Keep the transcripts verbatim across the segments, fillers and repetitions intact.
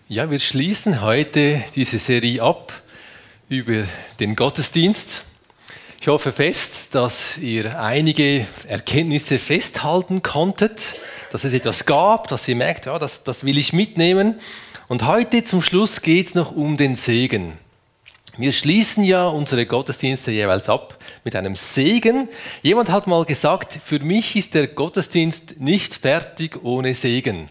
Ja, wir schließen heute diese Serie ab über den Gottesdienst. Ich hoffe fest, dass ihr einige Erkenntnisse festhalten konntet, dass es etwas gab, dass ihr merkt, ja, das, das will ich mitnehmen. Und heute zum Schluss geht es noch um den Segen. Wir schließen ja unsere Gottesdienste jeweils ab mit einem Segen. Jemand hat mal gesagt, für mich ist der Gottesdienst nicht fertig ohne Segen.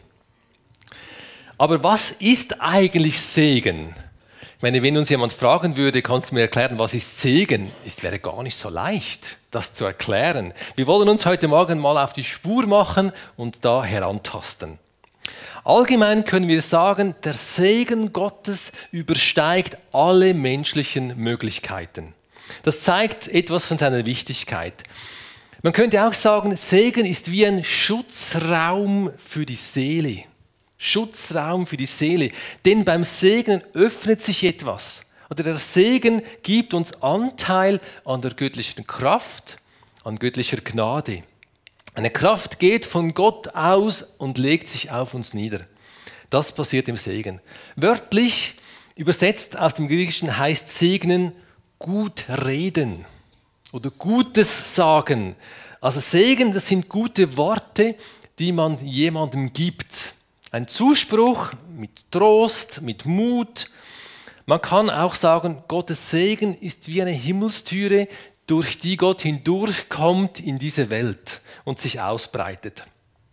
Aber was ist eigentlich Segen? Ich meine, wenn uns jemand fragen würde, kannst du mir erklären, was ist Segen? Es wäre gar nicht so leicht, das zu erklären. Wir wollen uns heute Morgen mal auf die Spur machen und da herantasten. Allgemein können wir sagen, der Segen Gottes übersteigt alle menschlichen Möglichkeiten. Das zeigt etwas von seiner Wichtigkeit. Man könnte auch sagen, Segen ist wie ein Schutzraum für die Seele. Schutzraum für die Seele. Denn beim Segen öffnet sich etwas. Oder der Segen gibt uns Anteil an der göttlichen Kraft, an göttlicher Gnade. Eine Kraft geht von Gott aus und legt sich auf uns nieder. Das passiert im Segen. Wörtlich übersetzt aus dem Griechischen heißt Segnen gut reden oder Gutes sagen. Also Segen, das sind gute Worte, die man jemandem gibt. Ein Zuspruch mit Trost, mit Mut. Man kann auch sagen, Gottes Segen ist wie eine Himmelstüre, durch die Gott hindurchkommt in diese Welt und sich ausbreitet.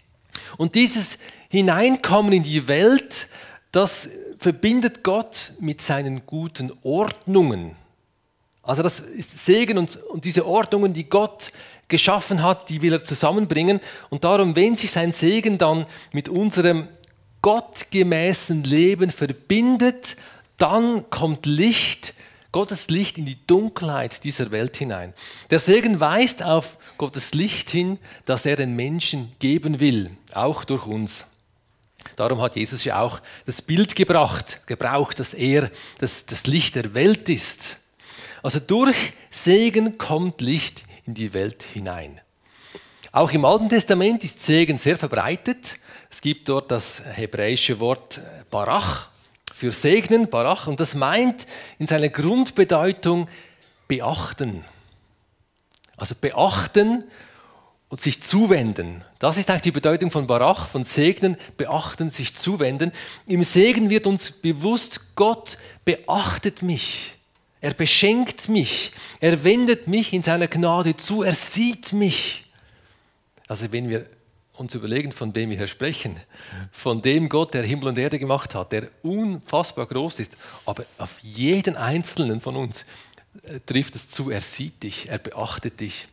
Und dieses Hineinkommen in die Welt, das verbindet Gott mit seinen guten Ordnungen. Also das ist Segen und, und diese Ordnungen, die Gott geschaffen hat, die will er zusammenbringen. Und darum, wenn sich sein Segen dann mit unserem gottgemäßen Leben verbindet, dann kommt Licht, Gottes Licht in die Dunkelheit dieser Welt hinein. Der Segen weist auf Gottes Licht hin, das er den Menschen geben will, auch durch uns. Darum hat Jesus ja auch das Bild gebracht, gebraucht, dass er das, das Licht der Welt ist. Also durch Segen kommt Licht in die Welt hinein. Auch im Alten Testament ist Segen sehr verbreitet. Es gibt dort das hebräische Wort Barach für segnen, Barach, und das meint in seiner Grundbedeutung beachten. Also beachten und sich zuwenden. Das ist eigentlich die Bedeutung von Barach, von segnen, beachten, sich zuwenden. Im Segen wird uns bewusst, Gott beachtet mich. Er beschenkt mich. Er wendet mich in seiner Gnade zu. Er sieht mich. Also wenn wir uns überlegen, von wem wir hier sprechen, von dem Gott, der Himmel und Erde gemacht hat, der unfassbar groß ist, aber auf jeden Einzelnen von uns trifft es zu, er sieht dich, er beachtet dich.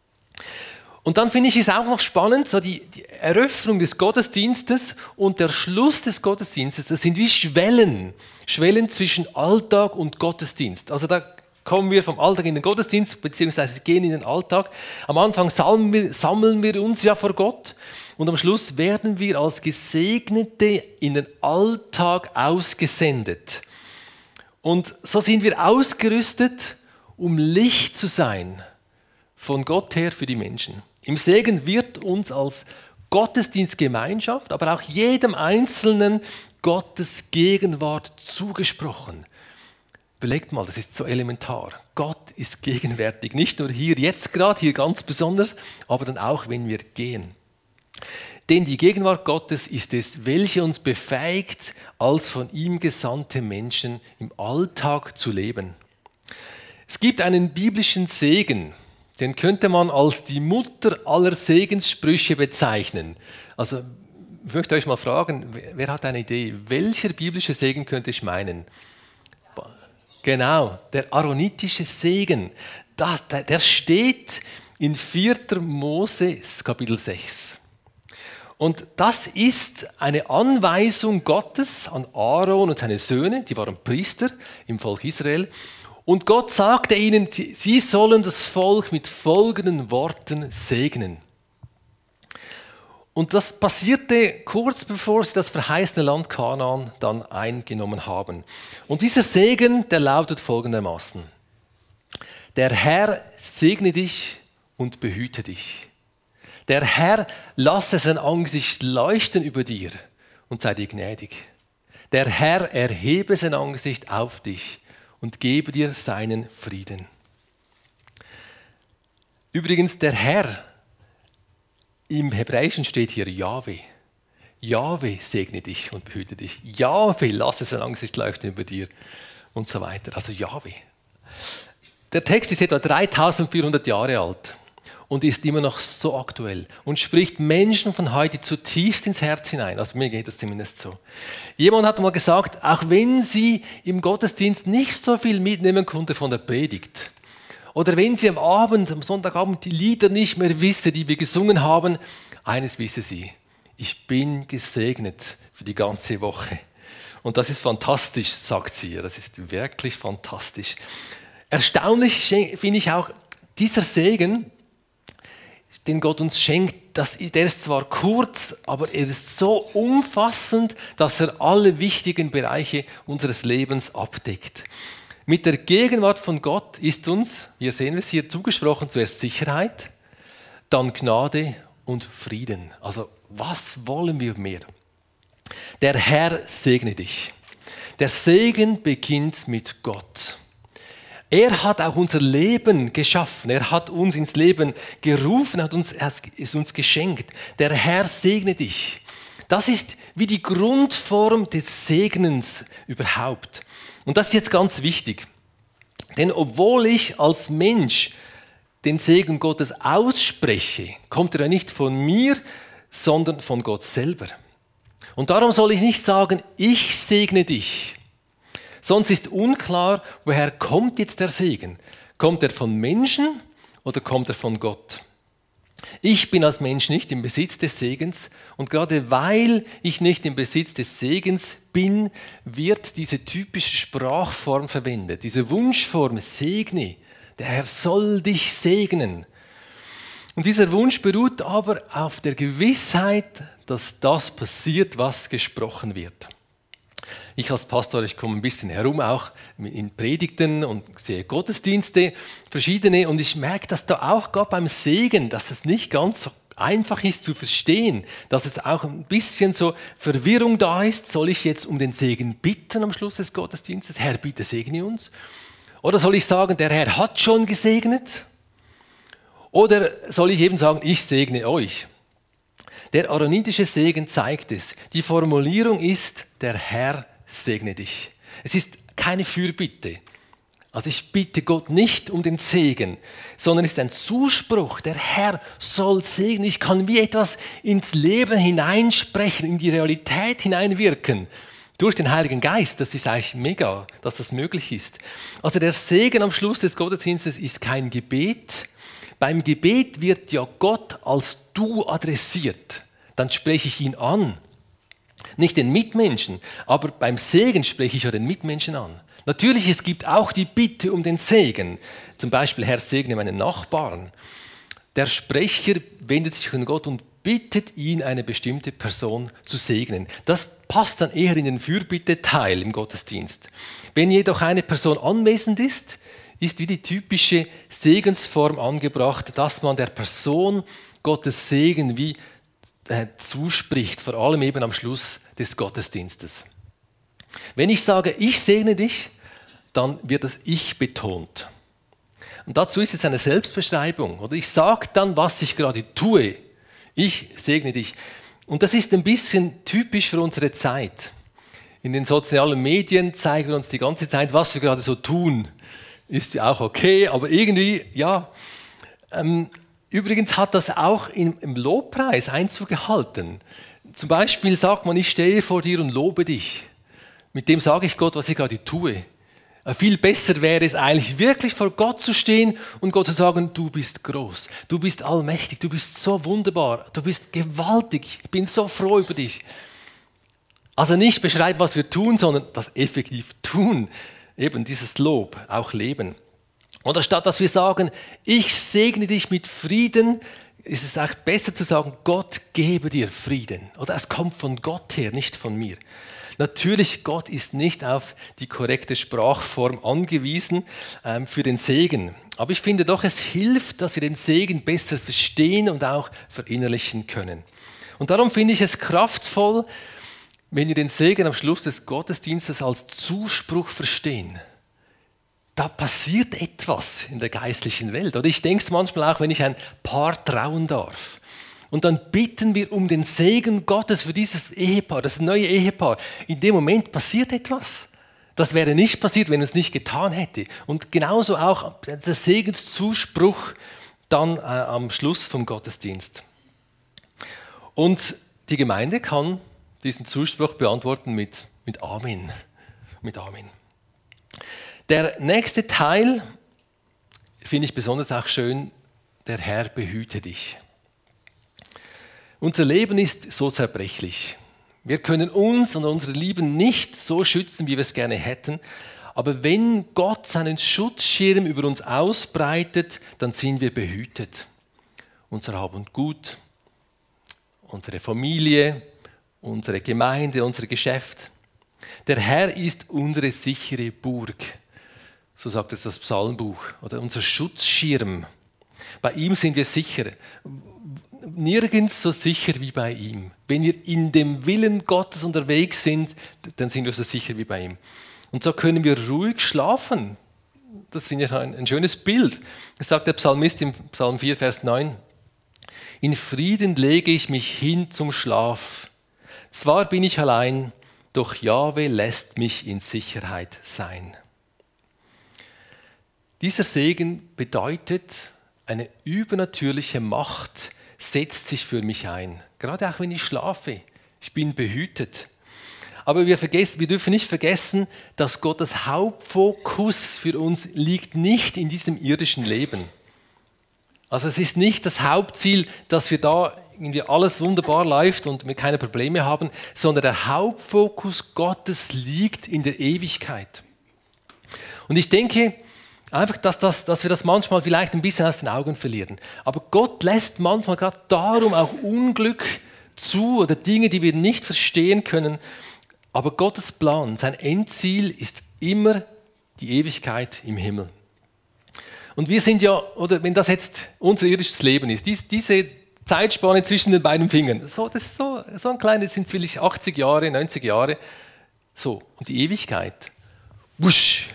Und dann finde ich es auch noch spannend, so die, die Eröffnung des Gottesdienstes und der Schluss des Gottesdienstes, das sind wie Schwellen, Schwellen zwischen Alltag und Gottesdienst. Also da kommen wir vom Alltag in den Gottesdienst, beziehungsweise gehen in den Alltag. Am Anfang sammeln wir, sammeln wir uns ja vor Gott und am Schluss werden wir als Gesegnete in den Alltag ausgesendet. Und so sind wir ausgerüstet, um Licht zu sein, von Gott her für die Menschen. Im Segen wird uns als Gottesdienstgemeinschaft, aber auch jedem Einzelnen Gottes Gegenwart zugesprochen. Überlegt mal, das ist so elementar. Gott ist gegenwärtig, nicht nur hier, jetzt gerade, hier ganz besonders, aber dann auch, wenn wir gehen. Denn die Gegenwart Gottes ist es, welche uns befähigt, als von ihm gesandte Menschen im Alltag zu leben. Es gibt einen biblischen Segen, den könnte man als die Mutter aller Segenssprüche bezeichnen. Also ich möchte euch mal fragen, wer hat eine Idee, welcher biblische Segen könnte ich meinen? Genau, der aaronitische Segen, das, der steht in vierter Mose Kapitel sechs. Und das ist eine Anweisung Gottes an Aaron und seine Söhne, die waren Priester im Volk Israel. Und Gott sagte ihnen, sie sollen das Volk mit folgenden Worten segnen. Und das passierte kurz bevor sie das verheißene Land Kanaan dann eingenommen haben. Und dieser Segen, der lautet folgendermaßen: Der Herr segne dich und behüte dich. Der Herr lasse sein Angesicht leuchten über dir und sei dir gnädig. Der Herr erhebe sein Angesicht auf dich und gebe dir seinen Frieden. Übrigens, der Herr, im Hebräischen steht hier Jahwe. Jahwe segne dich und behüte dich. Jahwe lasse sein Angesicht leuchten über dir und so weiter. Also Jahwe. Der Text ist etwa dreitausendvierhundert Jahre alt und ist immer noch so aktuell und spricht Menschen von heute zutiefst ins Herz hinein. Also mir geht es zumindest so. Jemand hat mal gesagt, auch wenn sie im Gottesdienst nicht so viel mitnehmen konnte von der Predigt oder wenn sie am Abend, am Sonntagabend die Lieder nicht mehr wisse, die wir gesungen haben, eines wisse sie: Ich bin gesegnet für die ganze Woche. Und das ist fantastisch, sagt sie. Das ist wirklich fantastisch. Erstaunlich finde ich auch dieser Segen, den Gott uns schenkt, das, der ist zwar kurz, aber er ist so umfassend, dass er alle wichtigen Bereiche unseres Lebens abdeckt. Mit der Gegenwart von Gott ist uns, wir sehen es hier, zugesprochen zuerst Sicherheit, dann Gnade und Frieden. Also was wollen wir mehr? Der Herr segne dich. Der Segen beginnt mit Gott. Er hat auch unser Leben geschaffen. Er hat uns ins Leben gerufen, hat uns, er ist uns geschenkt. Der Herr segne dich. Das ist wie die Grundform des Segnens überhaupt. Und das ist jetzt ganz wichtig. Denn obwohl ich als Mensch den Segen Gottes ausspreche, kommt er ja nicht von mir, sondern von Gott selber. Und darum soll ich nicht sagen, ich segne dich. Sonst ist unklar, woher kommt jetzt der Segen? Kommt er von Menschen oder kommt er von Gott? Ich bin als Mensch nicht im Besitz des Segens und gerade weil ich nicht im Besitz des Segens bin, wird diese typische Sprachform verwendet, diese Wunschform, segne, der Herr soll dich segnen. Und dieser Wunsch beruht aber auf der Gewissheit, dass das passiert, was gesprochen wird. Ich als Pastor, ich komme ein bisschen herum, auch in Predigten und sehe Gottesdienste, verschiedene, und ich merke, dass da auch gerade beim Segen, dass es nicht ganz so einfach ist zu verstehen, dass es auch ein bisschen so Verwirrung da ist. Soll ich jetzt um den Segen bitten am Schluss des Gottesdienstes? Herr, bitte segne uns. Oder soll ich sagen, der Herr hat schon gesegnet? Oder soll ich eben sagen, ich segne euch? Der aaronitische Segen zeigt es. Die Formulierung ist, der Herr segne dich. Es ist keine Fürbitte. Also ich bitte Gott nicht um den Segen, sondern es ist ein Zuspruch. Der Herr soll segnen. Ich kann wie etwas ins Leben hineinsprechen, in die Realität hineinwirken. Durch den Heiligen Geist. Das ist eigentlich mega, dass das möglich ist. Also der Segen am Schluss des Gottesdienstes ist kein Gebet. Beim Gebet wird ja Gott als Du adressiert. Dann spreche ich ihn an. Nicht den Mitmenschen, aber beim Segen spreche ich ja den Mitmenschen an. Natürlich, es gibt auch die Bitte um den Segen. Zum Beispiel, Herr, segne meinen Nachbarn. Der Sprecher wendet sich an Gott und bittet ihn, eine bestimmte Person zu segnen. Das passt dann eher in den Fürbitte-Teil im Gottesdienst. Wenn jedoch eine Person anwesend ist, ist wie die typische Segensform angebracht, dass man der Person Gottes Segen wie äh, zuspricht, vor allem eben am Schluss des Gottesdienstes. Wenn ich sage, ich segne dich, dann wird das Ich betont. Und dazu ist es eine Selbstbeschreibung. Oder ich sage dann, was ich gerade tue. Ich segne dich. Und das ist ein bisschen typisch für unsere Zeit. In den sozialen Medien zeigen wir uns die ganze Zeit, was wir gerade so tun. Ist ja auch okay, aber irgendwie, ja. Ähm, übrigens hat das auch im, im Lobpreis Einzug gehalten. Zum Beispiel sagt man, ich stehe vor dir und lobe dich. Mit dem sage ich Gott, was ich gerade tue. Äh, viel besser wäre es eigentlich, wirklich vor Gott zu stehen und Gott zu sagen, du bist groß, du bist allmächtig, du bist so wunderbar, du bist gewaltig, ich bin so froh über dich. Also nicht beschreiben, was wir tun, sondern das effektiv tun. Eben dieses Lob, auch leben. Oder statt dass wir sagen, ich segne dich mit Frieden, ist es auch besser zu sagen, Gott gebe dir Frieden. Oder es kommt von Gott her, nicht von mir. Natürlich, Gott ist nicht auf die korrekte Sprachform angewiesen ähm, für den Segen. Aber ich finde doch, es hilft, dass wir den Segen besser verstehen und auch verinnerlichen können. Und darum finde ich es kraftvoll, wenn wir den Segen am Schluss des Gottesdienstes als Zuspruch verstehen, da passiert etwas in der geistlichen Welt. Oder ich denke es manchmal auch, wenn ich ein Paar trauen darf. Und dann bitten wir um den Segen Gottes für dieses Ehepaar, das neue Ehepaar. In dem Moment passiert etwas. Das wäre nicht passiert, wenn es nicht getan hätte. Und genauso auch der Segenszuspruch dann äh, am Schluss vom Gottesdienst. Und die Gemeinde kann diesen Zuspruch beantworten mit, mit Amen. Mit Amen. Der nächste Teil finde ich besonders auch schön, der Herr behüte dich. Unser Leben ist so zerbrechlich. Wir können uns und unsere Lieben nicht so schützen, wie wir es gerne hätten. Aber wenn Gott seinen Schutzschirm über uns ausbreitet, dann sind wir behütet. Unser Hab und Gut, unsere Familie, unsere Gemeinde, unser Geschäft. Der Herr ist unsere sichere Burg. So sagt es das Psalmbuch. Oder unser Schutzschirm. Bei ihm sind wir sicher. Nirgends so sicher wie bei ihm. Wenn wir in dem Willen Gottes unterwegs sind, dann sind wir so sicher wie bei ihm. Und so können wir ruhig schlafen. Das finde ich ein, ein schönes Bild. Das sagt der Psalmist im Psalm vier, Vers neun. In Frieden lege ich mich hin zum Schlaf. Zwar bin ich allein, doch Jahwe lässt mich in Sicherheit sein. Dieser Segen bedeutet, eine übernatürliche Macht setzt sich für mich ein. Gerade auch wenn ich schlafe. Ich bin behütet. Aber wir, vergessen, wir dürfen nicht vergessen, dass Gottes Hauptfokus für uns liegt nicht in diesem irdischen Leben. Also es ist nicht das Hauptziel, dass wir da irgendwie alles wunderbar läuft und wir keine Probleme haben, sondern der Hauptfokus Gottes liegt in der Ewigkeit. Und ich denke, einfach, dass, das, dass wir das manchmal vielleicht ein bisschen aus den Augen verlieren. Aber Gott lässt manchmal gerade darum auch Unglück zu oder Dinge, die wir nicht verstehen können. Aber Gottes Plan, sein Endziel ist immer die Ewigkeit im Himmel. Und wir sind ja, oder wenn das jetzt unser irdisches Leben ist, dies, diese Zeitspanne zwischen den beiden Fingern, so, das ist so, so ein kleines, sind vielleicht achtzig Jahre, neunzig Jahre, so, und die Ewigkeit, wusch,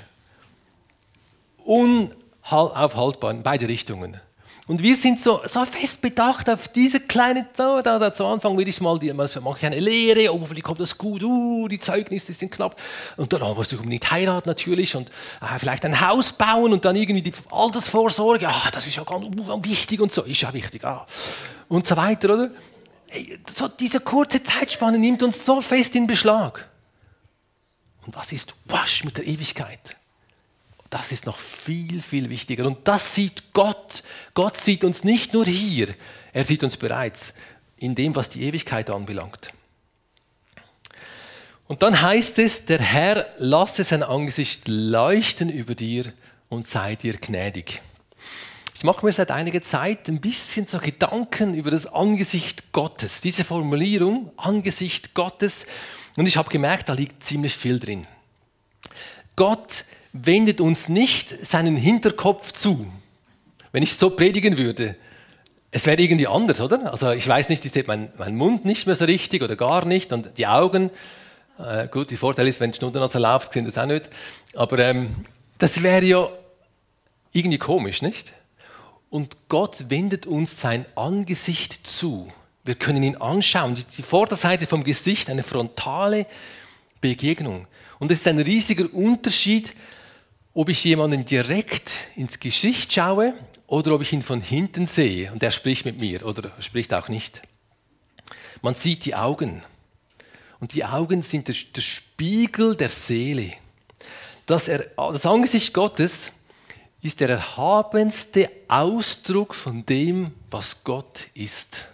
unaufhaltbar in beide Richtungen. Und wir sind so, so fest bedacht auf diese kleine, so, da, da zu Anfang will ich mal, die, mache ich eine Lehre, oh, hoffentlich kommt das gut, uh, die Zeugnisse sind knapp. Und dann oh, musst du unbedingt heiraten natürlich und äh, vielleicht ein Haus bauen und dann irgendwie die Altersvorsorge, ah, das ist ja ganz uh, wichtig und so, ist ja wichtig, ah. Und so weiter, oder? Hey, so diese kurze Zeitspanne nimmt uns so fest in Beschlag. Und was ist wasch mit der Ewigkeit? Das ist noch viel, viel wichtiger. Und das sieht Gott. Gott sieht uns nicht nur hier, er sieht uns bereits in dem, was die Ewigkeit anbelangt. Und dann heißt es, der Herr lasse sein Angesicht leuchten über dir und sei dir gnädig. Ich mache mir seit einiger Zeit ein bisschen so Gedanken über das Angesicht Gottes. Diese Formulierung, Angesicht Gottes. Und ich habe gemerkt, da liegt ziemlich viel drin. Gott wendet uns nicht seinen Hinterkopf zu. Wenn ich so predigen würde, es wäre irgendwie anders, oder? Also ich weiß nicht, ich sehe meinen mein Mund nicht mehr so richtig oder gar nicht und die Augen, äh, gut, der Vorteil ist, wenn die Schnudernase läuft, sind das auch nicht, aber ähm, das wäre ja irgendwie komisch, nicht? Und Gott wendet uns sein Angesicht zu. Wir können ihn anschauen, die Vorderseite vom Gesicht, eine frontale Begegnung. Und es ist ein riesiger Unterschied, ob ich jemanden direkt ins Gesicht schaue oder ob ich ihn von hinten sehe und er spricht mit mir oder spricht auch nicht. Man sieht die Augen und die Augen sind der, der Spiegel der Seele. Das, er, das Angesicht Gottes ist der erhabenste Ausdruck von dem, was Gott ist.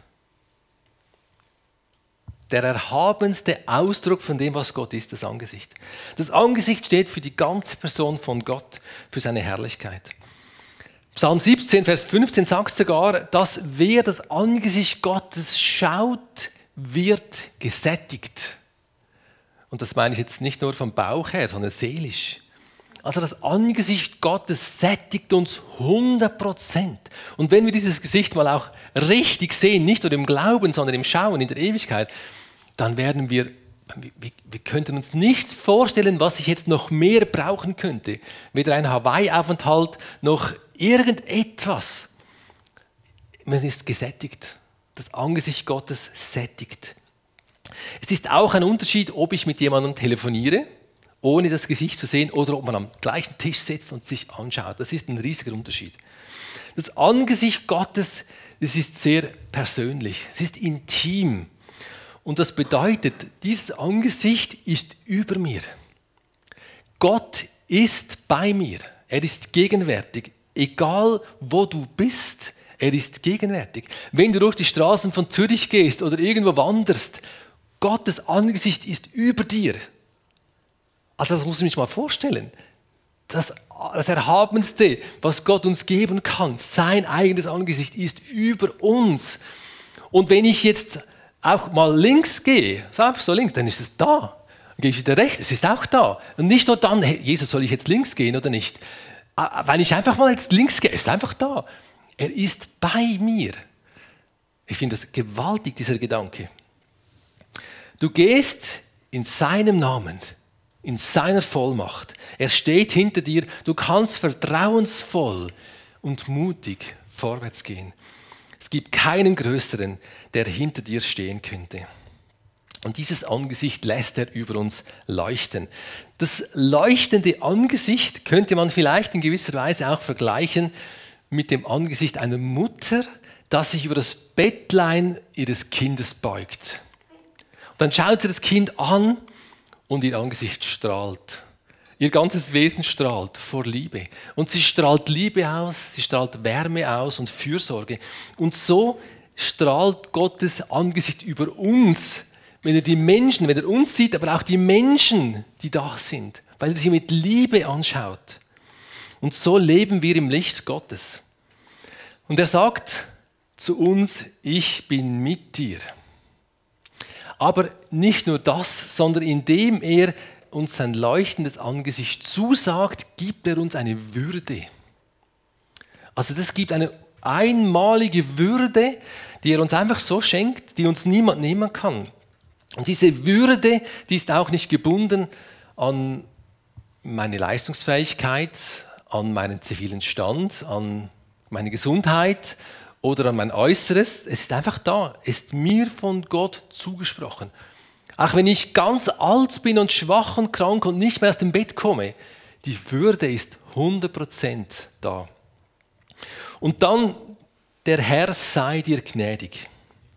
Der erhabenste Ausdruck von dem, was Gott ist, das Angesicht. Das Angesicht steht für die ganze Person von Gott, für seine Herrlichkeit. Psalm siebzehn, Vers fünfzehn sagt sogar, dass wer das Angesicht Gottes schaut, wird gesättigt. Und das meine ich jetzt nicht nur vom Bauch her, sondern seelisch. Also das Angesicht Gottes sättigt uns hundert Prozent. Und wenn wir dieses Gesicht mal auch richtig sehen, nicht nur im Glauben, sondern im Schauen, in der Ewigkeit, dann werden wir wir, wir könnten uns nicht vorstellen, was ich jetzt noch mehr brauchen könnte. Weder ein Hawaii-Aufenthalt noch irgendetwas. Man ist gesättigt. Das Angesicht Gottes sättigt. Es ist auch ein Unterschied, ob ich mit jemandem telefoniere, ohne das Gesicht zu sehen, oder ob man am gleichen Tisch sitzt und sich anschaut. Das ist ein riesiger Unterschied. Das Angesicht Gottes, das ist sehr persönlich, es ist intim. Und das bedeutet, dieses Angesicht ist über mir. Gott ist bei mir, er ist gegenwärtig, egal wo du bist, er ist gegenwärtig. Wenn du durch die Straßen von Zürich gehst oder irgendwo wanderst, Gottes Angesicht ist über dir. Also das muss ich mir mal vorstellen. Das, das Erhabenste, was Gott uns geben kann, sein eigenes Angesicht ist über uns. Und wenn ich jetzt auch mal links gehe, so einfach so links, dann ist es da. Dann gehe ich wieder rechts, es ist auch da. Und nicht nur dann, hey, Jesus, soll ich jetzt links gehen oder nicht? Weil ich einfach mal jetzt links gehe, ist einfach da. Er ist bei mir. Ich finde das gewaltig, dieser Gedanke. Du gehst in seinem Namen, in seiner Vollmacht. Er steht hinter dir. Du kannst vertrauensvoll und mutig vorwärts gehen. Es gibt keinen Größeren, der hinter dir stehen könnte. Und dieses Angesicht lässt er über uns leuchten. Das leuchtende Angesicht könnte man vielleicht in gewisser Weise auch vergleichen mit dem Angesicht einer Mutter, das sich über das Bettlein ihres Kindes beugt. Dann schaut sie das Kind an und ihr Angesicht strahlt. Ihr ganzes Wesen strahlt vor Liebe. Und sie strahlt Liebe aus, sie strahlt Wärme aus und Fürsorge. Und so strahlt Gottes Angesicht über uns, wenn er die Menschen, wenn er uns sieht, aber auch die Menschen, die da sind, weil er sie mit Liebe anschaut. Und so leben wir im Licht Gottes. Und er sagt zu uns, ich bin mit dir. Aber nicht nur das, sondern indem er uns sein leuchtendes Angesicht zusagt, gibt er uns eine Würde. Also das gibt eine einmalige Würde, die er uns einfach so schenkt, die uns niemand nehmen kann. Und diese Würde, die ist auch nicht gebunden an meine Leistungsfähigkeit, an meinen zivilen Stand, an meine Gesundheit oder an mein Äußeres. Es ist einfach da. Es ist mir von Gott zugesprochen. Auch wenn ich ganz alt bin und schwach und krank und nicht mehr aus dem Bett komme, die Würde ist hundert Prozent da. Und dann, der Herr sei dir gnädig.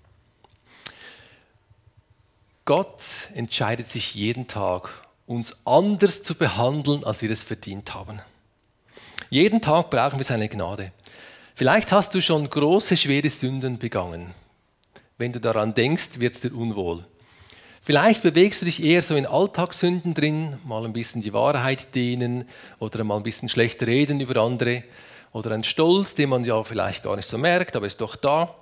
Gott entscheidet sich jeden Tag, uns anders zu behandeln, als wir es verdient haben. Jeden Tag brauchen wir seine Gnade. Vielleicht hast du schon große, schwere Sünden begangen. Wenn du daran denkst, wird es dir unwohl. Vielleicht bewegst du dich eher so in Alltagssünden drin, mal ein bisschen die Wahrheit dehnen oder mal ein bisschen schlecht reden über andere oder ein Stolz, den man ja vielleicht gar nicht so merkt, aber ist doch da.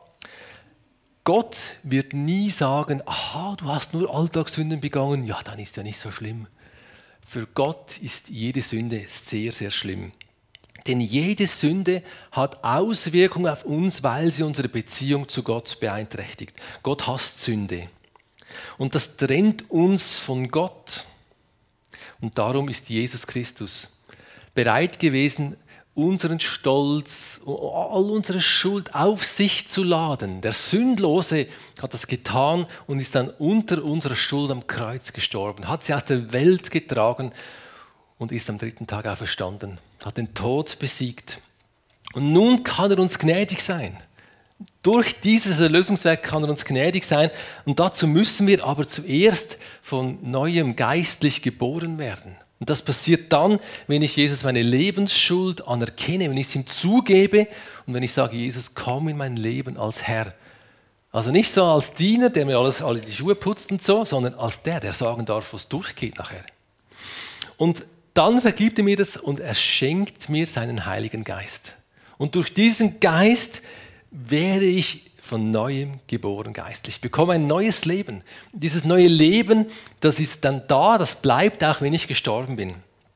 Gott wird nie sagen, aha, du hast nur Alltagssünden begangen, ja, dann ist ja nicht so schlimm. Für Gott ist jede Sünde sehr, sehr schlimm. Denn jede Sünde hat Auswirkungen auf uns, weil sie unsere Beziehung zu Gott beeinträchtigt. Gott hasst Sünde. Und das trennt uns von Gott. Und darum ist Jesus Christus bereit gewesen, unseren Stolz, all unsere Schuld auf sich zu laden. Der Sündlose hat das getan und ist dann unter unserer Schuld am Kreuz gestorben, hat sie aus der Welt getragen und ist am dritten Tag auferstanden, hat den Tod besiegt. Und nun kann er uns gnädig sein. Durch dieses Erlösungswerk kann er uns gnädig sein. Und dazu müssen wir aber zuerst von Neuem geistlich geboren werden. Und das passiert dann, wenn ich Jesus meine Lebensschuld anerkenne, wenn ich es ihm zugebe und wenn ich sage, Jesus, komm in mein Leben als Herr. Also nicht so als Diener, der mir alles, alle die Schuhe putzt und so, sondern als der, der sagen darf, was durchgeht nachher. Und dann vergibt er mir das und er schenkt mir seinen Heiligen Geist. Und durch diesen Geist werde ich von Neuem geboren geistlich. Ich bekomme ein neues Leben. Dieses neue Leben, das ist dann da, das bleibt auch, wenn ich gestorben bin.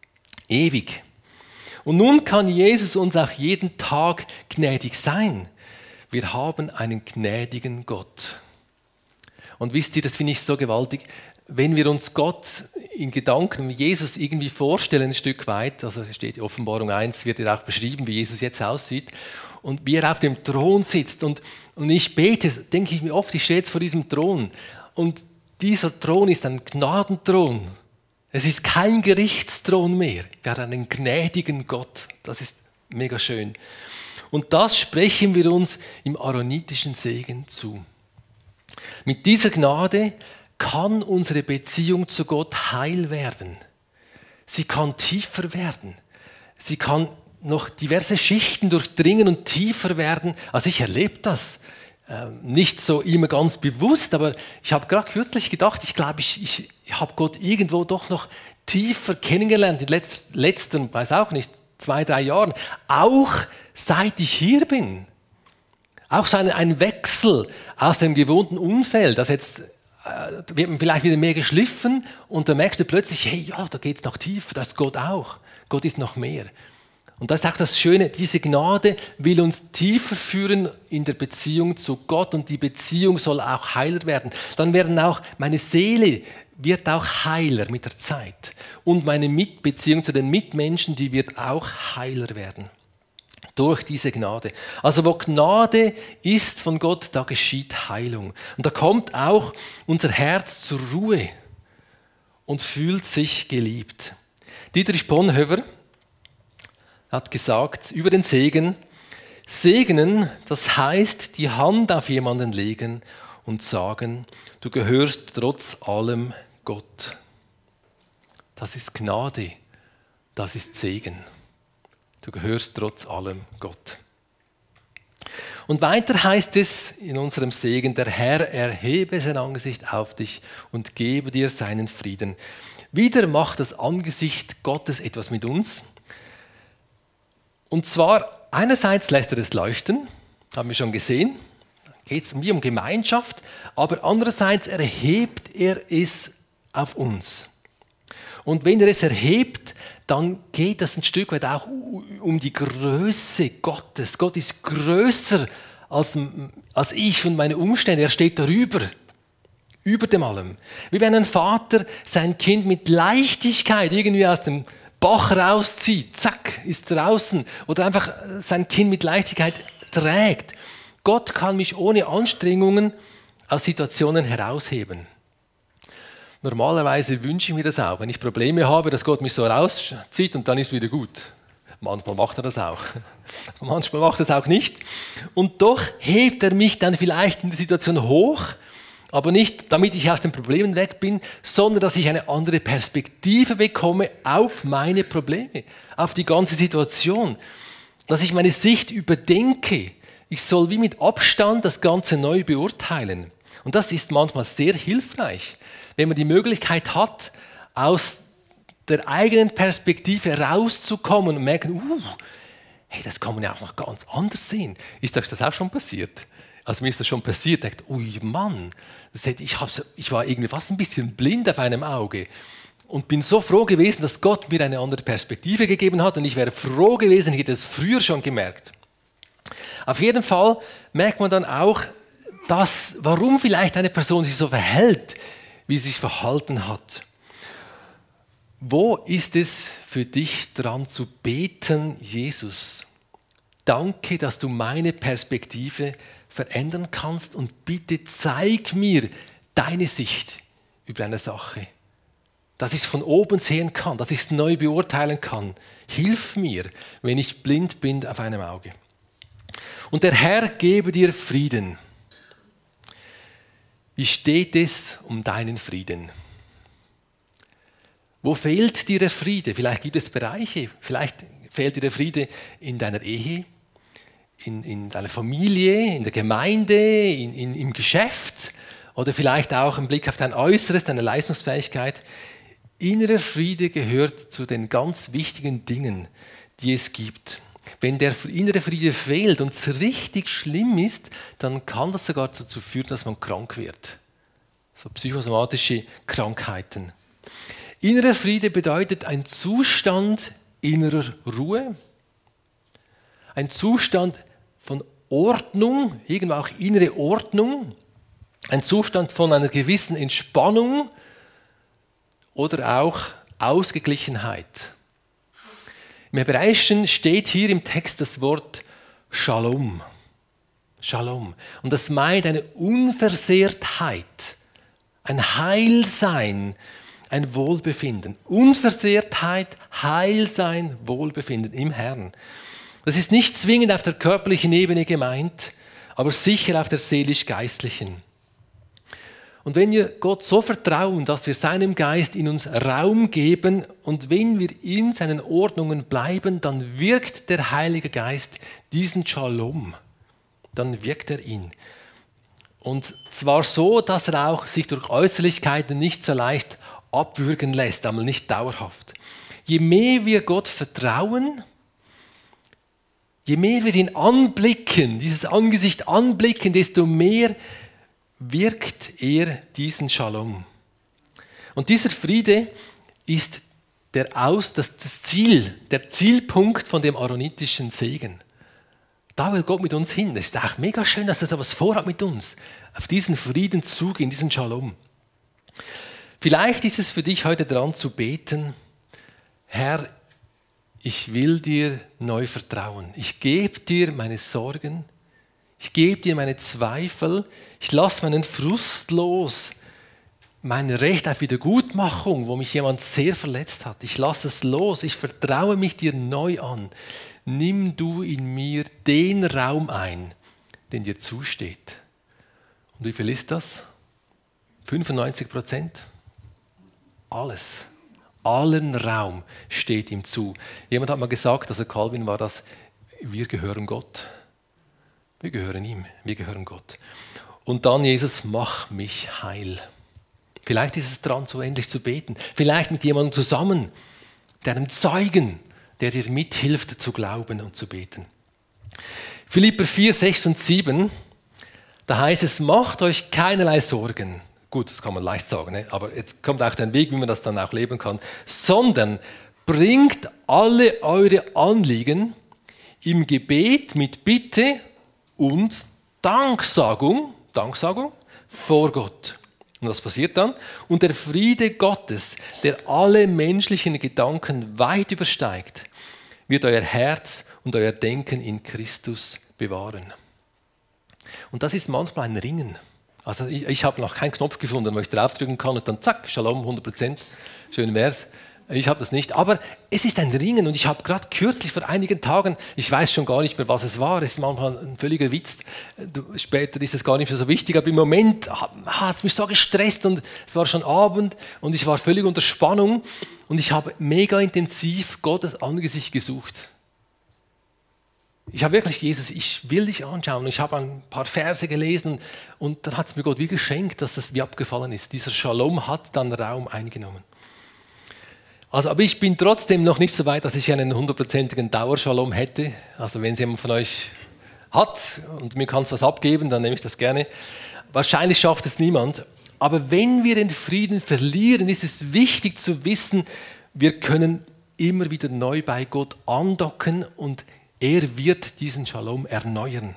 Ewig. Und nun kann Jesus uns auch jeden Tag gnädig sein. Wir haben einen gnädigen Gott. Und wisst ihr, das finde ich so gewaltig, wenn wir uns Gott in Gedanken, Jesus irgendwie vorstellen, ein Stück weit, also steht in Offenbarung eins, wird ja auch beschrieben, wie Jesus jetzt aussieht, und wie er auf dem Thron sitzt. Und, und ich bete, denke ich mir oft, ich stehe jetzt vor diesem Thron. Und dieser Thron ist ein Gnadenthron. Es ist kein Gerichtsthron mehr. Wir haben einen gnädigen Gott. Das ist mega schön. Und das sprechen wir uns im aaronitischen Segen zu. Mit dieser Gnade kann unsere Beziehung zu Gott heil werden. Sie kann tiefer werden. Sie kann noch diverse Schichten durchdringen und tiefer werden. Also ich erlebe das. Äh, nicht so immer ganz bewusst, aber ich habe gerade kürzlich gedacht, ich glaube, ich, ich, ich habe Gott irgendwo doch noch tiefer kennengelernt, in den letz, letzten, weiß auch nicht, zwei, drei Jahren. Auch seit ich hier bin. Auch so ein, ein Wechsel aus dem gewohnten Umfeld, das jetzt äh, wird man vielleicht wieder mehr geschliffen und dann merkst du plötzlich, hey, ja, da geht es noch tiefer, das ist Gott auch. Gott ist noch mehr. Und das ist auch das Schöne, diese Gnade will uns tiefer führen in der Beziehung zu Gott und die Beziehung soll auch heiler werden. Dann werden auch, meine Seele wird auch heiler mit der Zeit und meine Mitbeziehung zu den Mitmenschen, die wird auch heiler werden. Durch diese Gnade. Also wo Gnade ist von Gott, da geschieht Heilung. Und da kommt auch unser Herz zur Ruhe und fühlt sich geliebt. Dietrich Bonhoeffer hat gesagt über den Segen, segnen, das heißt die Hand auf jemanden legen und sagen, du gehörst trotz allem Gott. Das ist Gnade, das ist Segen. Du gehörst trotz allem Gott. Und weiter heißt es in unserem Segen, der Herr erhebe sein Angesicht auf dich und gebe dir seinen Frieden. Wieder macht das Angesicht Gottes etwas mit uns. Und zwar einerseits lässt er es leuchten, haben wir schon gesehen, geht es wie um Gemeinschaft, aber andererseits erhebt er es auf uns. Und wenn er es erhebt, dann geht es ein Stück weit auch um die Größe Gottes. Gott ist größer als, als ich und meine Umstände. Er steht darüber, über dem allem. Wie wenn ein Vater sein Kind mit Leichtigkeit irgendwie aus dem Bach rauszieht, zack, ist draußen. Oder einfach sein Kind mit Leichtigkeit trägt. Gott kann mich ohne Anstrengungen aus Situationen herausheben. Normalerweise wünsche ich mir das auch, wenn ich Probleme habe, dass Gott mich so rauszieht und dann ist wieder gut. Manchmal macht er das auch. Manchmal macht er das auch nicht. Und doch hebt er mich dann vielleicht in der Situation hoch, aber nicht, damit ich aus den Problemen weg bin, sondern dass ich eine andere Perspektive bekomme auf meine Probleme, auf die ganze Situation. Dass ich meine Sicht überdenke. Ich soll wie mit Abstand das Ganze neu beurteilen. Und das ist manchmal sehr hilfreich, wenn man die Möglichkeit hat, aus der eigenen Perspektive rauszukommen und merken, uh, hey, das kann man ja auch noch ganz anders sehen. Ist euch das auch schon passiert? Also mir ist das schon passiert, ich dachte, ui Mann, das hätte, ich, ich war irgendwie fast ein bisschen blind auf einem Auge und bin so froh gewesen, dass Gott mir eine andere Perspektive gegeben hat und ich wäre froh gewesen, ich hätte es früher schon gemerkt. Auf jeden Fall merkt man dann auch, dass, warum vielleicht eine Person sich so verhält, wie sie sich verhalten hat. Wo ist es für dich dran zu beten, Jesus? Danke, dass du meine Perspektive verändern kannst und bitte zeig mir deine Sicht über eine Sache. Dass ich es von oben sehen kann, dass ich es neu beurteilen kann. Hilf mir, wenn ich blind bin auf einem Auge. Und der Herr gebe dir Frieden. Wie steht es um deinen Frieden? Wo fehlt dir der Friede? Vielleicht gibt es Bereiche, vielleicht fehlt dir der Friede in deiner Ehe, in, in deiner Familie, in der Gemeinde, in, in, im Geschäft oder vielleicht auch im Blick auf dein Äußeres, deine Leistungsfähigkeit. Innerer Friede gehört zu den ganz wichtigen Dingen, die es gibt. Wenn der innere Friede fehlt und es richtig schlimm ist, dann kann das sogar dazu führen, dass man krank wird. So psychosomatische Krankheiten. Innerer Friede bedeutet ein Zustand innerer Ruhe, ein Zustand von Ordnung, irgendwo auch innere Ordnung, ein Zustand von einer gewissen Entspannung, oder auch Ausgeglichenheit. Im Hebräischen steht hier im Text das Wort Shalom. Shalom. Und das meint eine Unversehrtheit, ein Heilsein, ein Wohlbefinden. Unversehrtheit, Heilsein, Wohlbefinden im Herrn. Das ist nicht zwingend auf der körperlichen Ebene gemeint, aber sicher auf der seelisch-geistlichen. Und wenn wir Gott so vertrauen, dass wir seinem Geist in uns Raum geben und wenn wir in seinen Ordnungen bleiben, dann wirkt der Heilige Geist diesen Shalom. Dann wirkt er ihn. Und zwar so, dass er auch sich durch Äußerlichkeiten nicht so leicht abwürgen lässt, aber nicht dauerhaft. Je mehr wir Gott vertrauen, je mehr wir ihn anblicken, dieses Angesicht anblicken, desto mehr wirkt er diesen Shalom. Und dieser Friede ist der Aus, das, das Ziel, der Zielpunkt von dem aaronitischen Segen. Da will Gott mit uns hin. Es ist auch mega schön, dass er so etwas vorhat mit uns. Auf diesen Frieden zugehen, diesen Shalom. Vielleicht ist es für dich heute dran zu beten, Herr, ich will dir neu vertrauen. Ich gebe dir meine Sorgen, ich gebe dir meine Zweifel, ich lasse meinen Frust los, mein Recht auf Wiedergutmachung, wo mich jemand sehr verletzt hat. Ich lasse es los, ich vertraue mich dir neu an. Nimm du in mir den Raum ein, den dir zusteht. Und wie viel ist das? fünfundneunzig Prozent? Alles. Allen Raum steht ihm zu. Jemand hat mal gesagt, also Calvin war das, wir gehören Gott. Wir gehören ihm, wir gehören Gott. Und dann, Jesus, mach mich heil. Vielleicht ist es dran, so ähnlich zu beten. Vielleicht mit jemandem zusammen, mit einem Zeugen, der dir mithilft, zu glauben und zu beten. Philipper vier, sechs und sieben, da heißt es, macht euch keinerlei Sorgen. Gut, das kann man leicht sagen, ne? Aber jetzt kommt auch der Weg, wie man das dann auch leben kann. Sondern bringt alle eure Anliegen im Gebet mit Bitte und Danksagung, Danksagung vor Gott. Und was passiert dann? Und der Friede Gottes, der alle menschlichen Gedanken weit übersteigt, wird euer Herz und euer Denken in Christus bewahren. Und das ist manchmal ein Ringen. Also ich, ich habe noch keinen Knopf gefunden, wo ich draufdrücken kann und dann zack, Shalom, hundert Prozent, schön wär's. Ich habe das nicht, aber es ist ein Ringen und ich habe gerade kürzlich vor einigen Tagen, ich weiß schon gar nicht mehr, was es war, es ist manchmal ein völliger Witz, später ist es gar nicht mehr so wichtig, aber im Moment hat es mich so gestresst und es war schon Abend und ich war völlig unter Spannung und ich habe mega intensiv Gottes Angesicht gesucht. Ich habe wirklich, Jesus, ich will dich anschauen. Ich habe ein paar Verse gelesen und dann hat es mir Gott wie geschenkt, dass das wie abgefallen ist. Dieser Shalom hat dann Raum eingenommen. Also, aber ich bin trotzdem noch nicht so weit, dass ich einen hundertprozentigen Dauershalom hätte. Also wenn es jemand von euch hat und mir kann es was abgeben, dann nehme ich das gerne. Wahrscheinlich schafft es niemand. Aber wenn wir den Frieden verlieren, ist es wichtig zu wissen, wir können immer wieder neu bei Gott andocken und er wird diesen Shalom erneuern.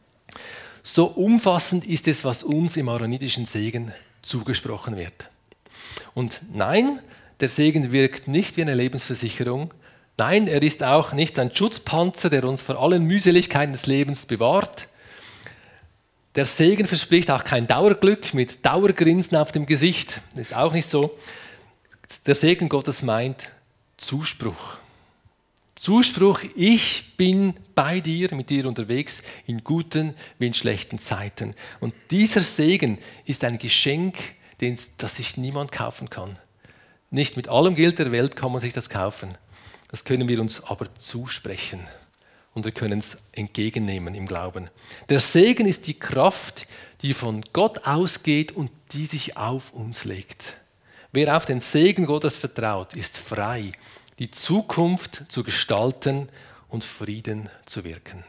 So umfassend ist es, was uns im aaronitischen Segen zugesprochen wird. Und nein, der Segen wirkt nicht wie eine Lebensversicherung. Nein, er ist auch nicht ein Schutzpanzer, der uns vor allen Mühseligkeiten des Lebens bewahrt. Der Segen verspricht auch kein Dauerglück mit Dauergrinsen auf dem Gesicht. Das ist auch nicht so. Der Segen Gottes meint Zuspruch. Zuspruch, ich bin bei dir, mit dir unterwegs, in guten wie in schlechten Zeiten. Und dieser Segen ist ein Geschenk, das sich niemand kaufen kann. Nicht mit allem Geld der Welt kann man sich das kaufen. Das können wir uns aber zusprechen und wir können es entgegennehmen im Glauben. Der Segen ist die Kraft, die von Gott ausgeht und die sich auf uns legt. Wer auf den Segen Gottes vertraut, ist frei, die Zukunft zu gestalten und Frieden zu wirken.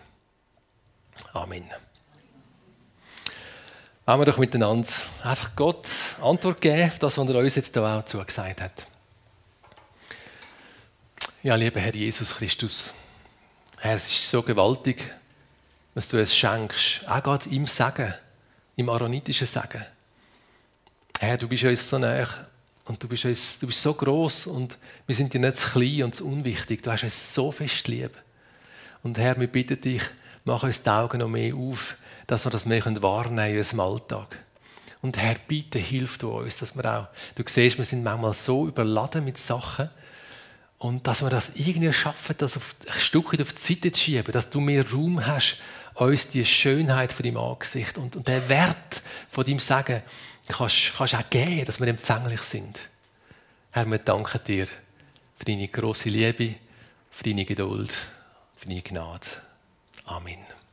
Amen. Wollen wir doch miteinander einfach Gott Antwort geben, das, was er uns jetzt da auch zugesagt hat. Ja, lieber Herr Jesus Christus, Herr, es ist so gewaltig, dass du es schenkst, auch gerade im Segen, im aaronitischen Segen. Herr, du bist uns so nahe Und du bist, uns, du bist so gross und wir sind dir nicht zu klein und zu unwichtig. Du hast uns so fest lieb. Und Herr, wir bitten dich, mach uns die Augen noch mehr auf, dass wir das mehr wahrnehmen können in unserem Alltag. Und Herr, bitte hilf du uns, dass wir auch, du siehst, wir sind manchmal so überladen mit Sachen und dass wir das irgendwie schaffen, das auf, ein Stückchen auf die Seite zu schieben, dass du mehr Raum hast, uns die Schönheit von deinem Angesicht und, und den Wert von deinem Sagen kannst, kannst auch geben, dass wir empfänglich sind. Herr, wir danken dir für deine grosse Liebe, für deine Geduld, für deine Gnade. Amen.